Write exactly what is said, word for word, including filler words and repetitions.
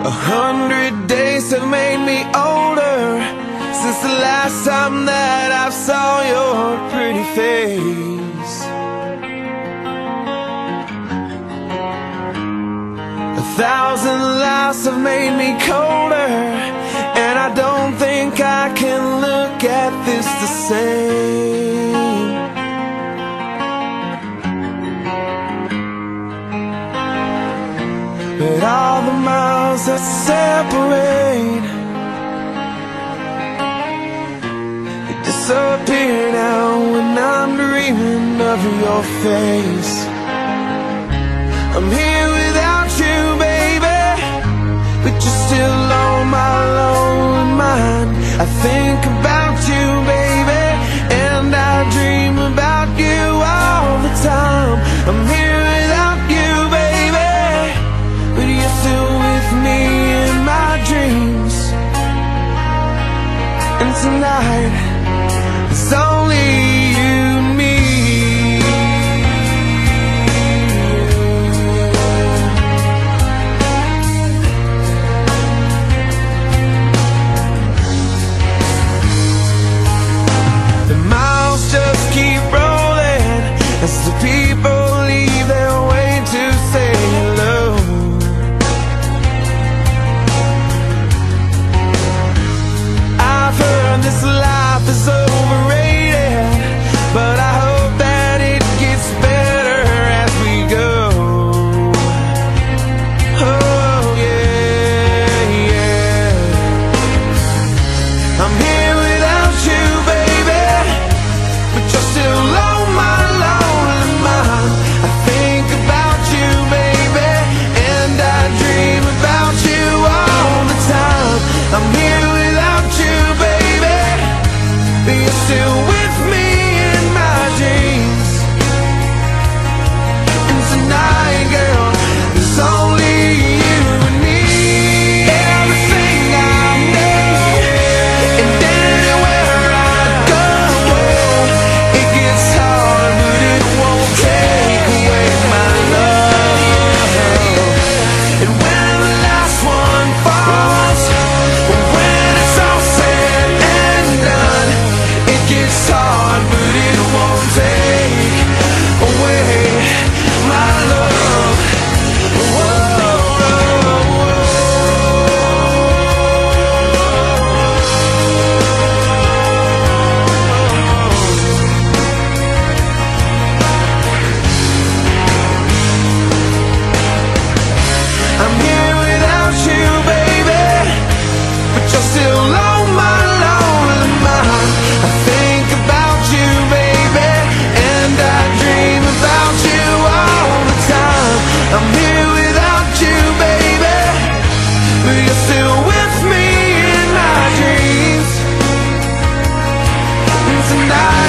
A hundred days have made me older since the last time that I saw your pretty face. A thousand lives have made me colder, and I don't think I can look at this the same. But all the miles that separate, they disappear now when I'm dreaming of your face. I'm here without you, baby, but you're still on my lonely mind. I think about you, baby, and I dream about you all the time. I'm here without you, baby, but you're still with me in my dreams. And tonight, it's only you and me. The miles just keep rolling as the people leave their way to say hello. I've heard this life is overrated, but I hope that it gets better as we go. Oh yeah, yeah. I'm here without you, baby, but you're still on my lonely mind. I think about you, baby, and I dream about you all the time. I'm here without you, baby, but you're still with me in my dreams. And tonight, girl, there's only you and me. Everything I need, and anywhere I go, it gets hard, but it won't take away my love. And when the last one falls, when it's all said and done, it gets hard, but it won't take away my love. Whoa, I'm here without you, baby, but you're still on my lonely mind. I think about you, baby, and I dream about you all the time. I'm here without you, baby, but you're still with me in my dreams. And tonight,